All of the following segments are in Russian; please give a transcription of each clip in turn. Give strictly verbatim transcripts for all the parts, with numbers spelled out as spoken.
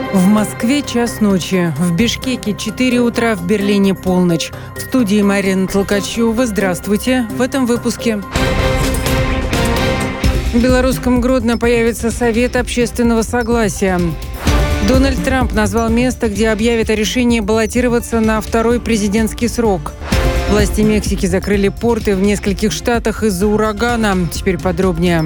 В Москве час ночи, в Бишкеке четыре утра, в Берлине полночь. В студии Марина Толкачева. Здравствуйте. В этом выпуске. В белорусском Гродно появится Совет общественного согласия. Дональд Трамп назвал место, где объявят о решении баллотироваться на второй президентский срок. Власти Мексики закрыли порты в нескольких штатах из-за урагана. Теперь подробнее.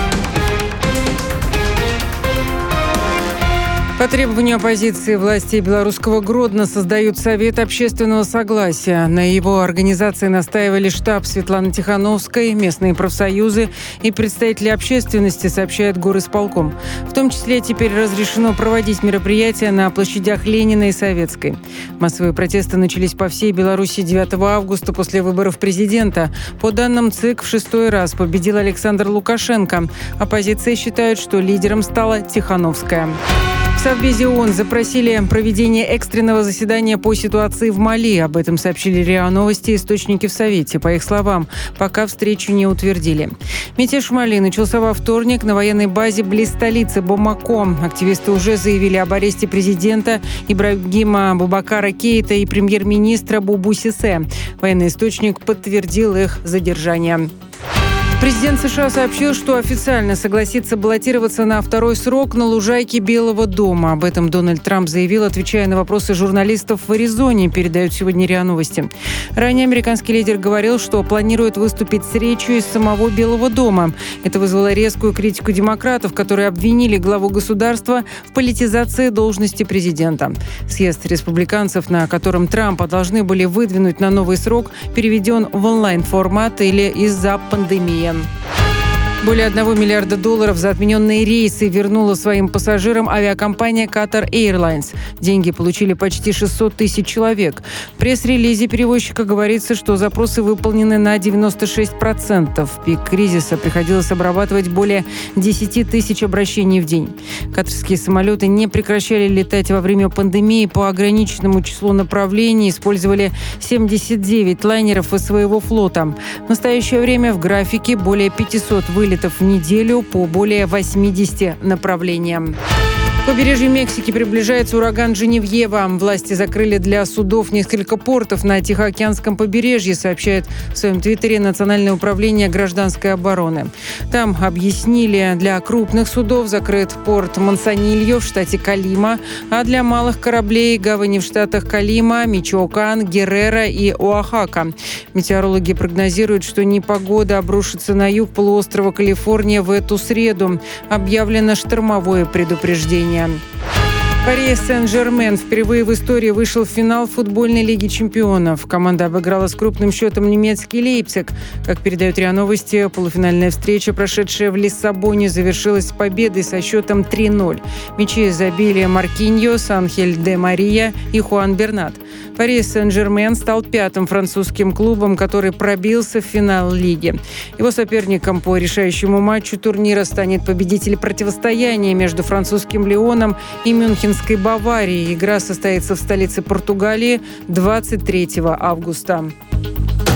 По требованию оппозиции власти белорусского Гродно создают Совет общественного согласия. На его организации настаивали штаб Светланы Тихановской, местные профсоюзы и представители общественности, сообщает горисполком. В том числе теперь разрешено проводить мероприятия на площадях Ленина и Советской. Массовые протесты начались по всей Беларуси девятого августа после выборов президента. По данным ЦИК, в шестой раз победил Александр Лукашенко. Оппозиция считает, что лидером стала Тихановская. В Совбезе ООН запросили проведение экстренного заседания по ситуации в Мали. Об этом сообщили РИА Новости и источники в Совете. По их словам, пока встречу не утвердили. Мятеж в Мали начался во вторник на военной базе близ столицы Бамако. Активисты уже заявили об аресте президента Ибрагима Бубакара Кейта и премьер-министра Бубу Сисе. Военный источник подтвердил их задержание. Президент США сообщил, что официально согласится баллотироваться на второй срок на лужайке Белого дома. Об этом Дональд Трамп заявил, отвечая на вопросы журналистов в Аризоне, передают сегодня РИА Новости. Ранее американский лидер говорил, что планирует выступить с речью из самого Белого дома. Это вызвало резкую критику демократов, которые обвинили главу государства в политизации должности президента. Съезд республиканцев, на котором Трампа должны были выдвинуть на новый срок, переведен в онлайн-формат или из-за пандемии. Более одного миллиарда долларов за отмененные рейсы вернула своим пассажирам авиакомпания Qatar Airlines. Деньги получили почти шестьсот тысяч человек. В пресс-релизе перевозчика говорится, что запросы выполнены на девяносто шесть процентов. В пик кризиса приходилось обрабатывать более десять тысяч обращений в день. Катарские самолеты не прекращали летать во время пандемии по ограниченному числу направлений, использовали семьдесят девять лайнеров из своего флота. В настоящее время в графике более пятисот вылетов в неделю по более восьмидесяти направлениям. К побережью Мексики приближается ураган Дженевьева. Власти закрыли для судов несколько портов на Тихоокеанском побережье, сообщает в своем твиттере Национальное управление гражданской обороны. Там объяснили, для крупных судов закрыт порт Мансанильо в штате Колима, а для малых кораблей гавани в штатах Колима, Мичоакан, Геррера и Оахака. Метеорологи прогнозируют, что непогода обрушится на юг полуострова Калифорния в эту среду. Объявлено штормовое предупреждение. Пари Сен-Жермен впервые в истории вышел в финал футбольной лиги чемпионов. Команда обыграла с крупным счетом немецкий Лейпциг. Как передают РИА Новости, полуфинальная встреча, прошедшая в Лиссабоне, завершилась победой со счетом три ноль. Мячи забили Маркиньос, Анхель де Мария и Хуан Бернат. Пари Сен-Жермен стал пятым французским клубом, который пробился в финал лиги. Его соперником по решающему матчу турнира станет победитель противостояния между французским Лионом и Мюнхенской Баварией. Игра состоится в столице Португалии двадцать третьего августа.